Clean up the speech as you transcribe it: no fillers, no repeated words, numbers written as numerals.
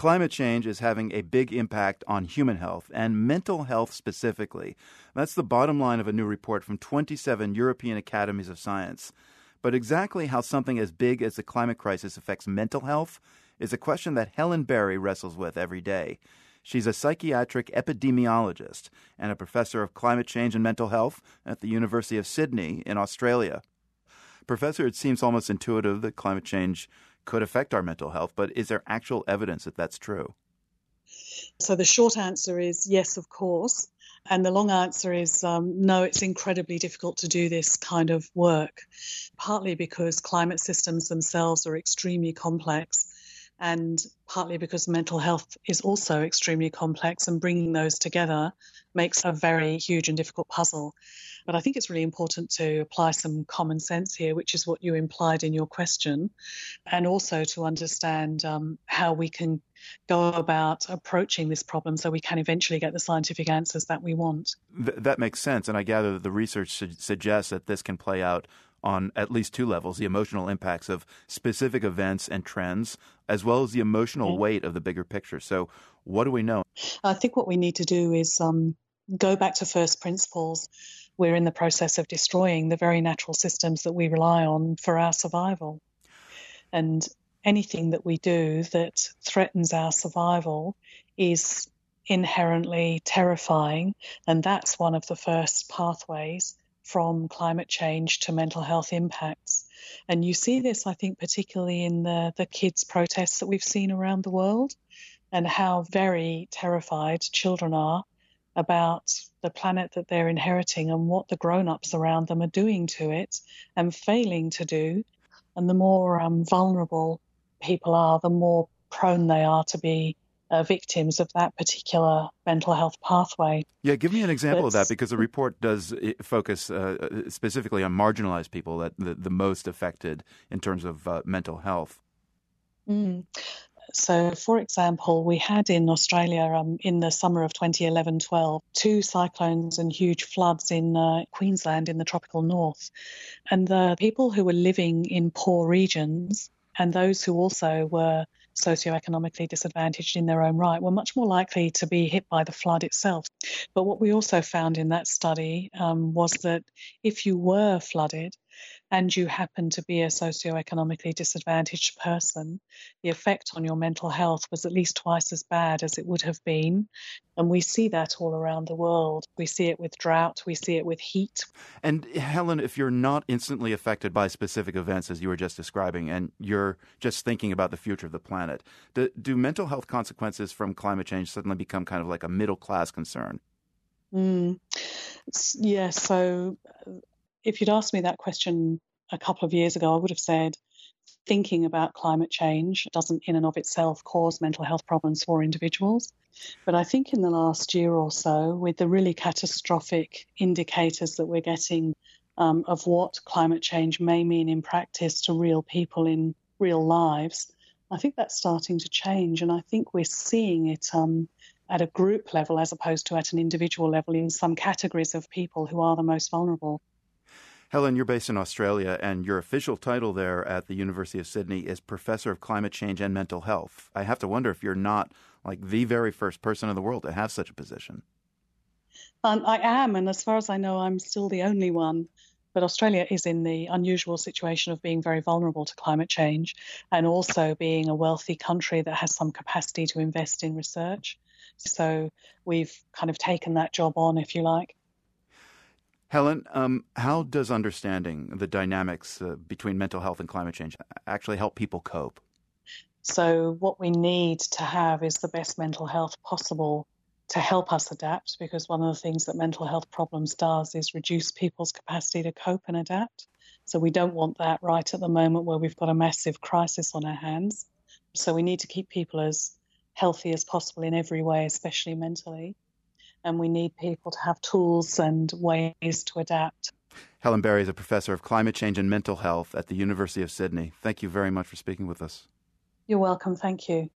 Climate change is having a big impact on human health and mental health specifically. That's the bottom line of a new report from 27 European academies of science. But exactly how something as big as the climate crisis affects mental health is a question that Helen Berry wrestles with every day. She's a psychiatric epidemiologist and a professor of climate change and mental health at the University of Sydney in Australia. Professor, it seems almost intuitive that climate change could affect our mental health, but is there actual evidence that that's true? So the short answer is yes, of course. And the long answer is no, it's incredibly difficult to do this kind of work, partly because climate systems themselves are extremely complex, and partly because mental health is also extremely complex, and bringing those together makes a very huge and difficult puzzle. But I think it's really important to apply some common sense here, which is what you implied in your question, and also to understand how we can go about approaching this problem so we can eventually get the scientific answers that we want. That makes sense, and I gather that the research suggests that this can play out on at least two levels, the emotional impacts of specific events and trends, as well as the emotional weight of the bigger picture. So what do we know? I think what we need to do is go back to first principles. We're in the process of destroying the very natural systems that we rely on for our survival. And anything that we do that threatens our survival is inherently terrifying. And that's one of the first pathways from climate change to mental health impacts. And you see this, I think, particularly in the kids' protests that we've seen around the world, and how very terrified children are about the planet that they're inheriting and what the grown-ups around them are doing to it and failing to do. And the more vulnerable people are, the more prone they are to be victims of that particular mental health pathway. Yeah, give me an example of that, because the report does focus specifically on marginalized people, that the most affected in terms of mental health. So, for example, we had in Australia in the summer of 2011-12 two cyclones and huge floods in Queensland in the tropical north. And the people who were living in poor regions and those who also were socioeconomically disadvantaged in their own right were much more likely to be hit by the flood itself. But what we also found in that study was that if you were flooded and you happen to be a socioeconomically disadvantaged person, the effect on your mental health was at least twice as bad as it would have been. And we see that all around the world. We see it with drought, we see it with heat. And Helen, if you're not instantly affected by specific events, as you were just describing, and you're just thinking about the future of the planet, do mental health consequences from climate change suddenly become kind of like a middle-class concern? Yeah, so if you'd asked me that question a couple of years ago, I would have said thinking about climate change doesn't in and of itself cause mental health problems for individuals. But I think in the last year or so, with the really catastrophic indicators that we're getting of what climate change may mean in practice to real people in real lives, I think that's starting to change. And I think we're seeing it at a group level as opposed to at an individual level in some categories of people who are the most vulnerable. Helen, you're based in Australia, and your official title there at the University of Sydney is Professor of Climate Change and Mental Health. I have to wonder if you're not like the very first person in the world to have such a position. I am, and as far as I know, I'm still the only one. But Australia is in the unusual situation of being very vulnerable to climate change and also being a wealthy country that has some capacity to invest in research. So we've kind of taken that job on, if you like. Helen, how does understanding the dynamics between mental health and climate change actually help people cope? So what we need to have is the best mental health possible to help us adapt, because one of the things that mental health problems does is reduce people's capacity to cope and adapt. So we don't want that right at the moment where we've got a massive crisis on our hands. So we need to keep people as healthy as possible in every way, especially mentally. And we need people to have tools and ways to adapt. Helen Berry is a professor of climate change and mental health at the University of Sydney. Thank you very much for speaking with us. You're welcome. Thank you.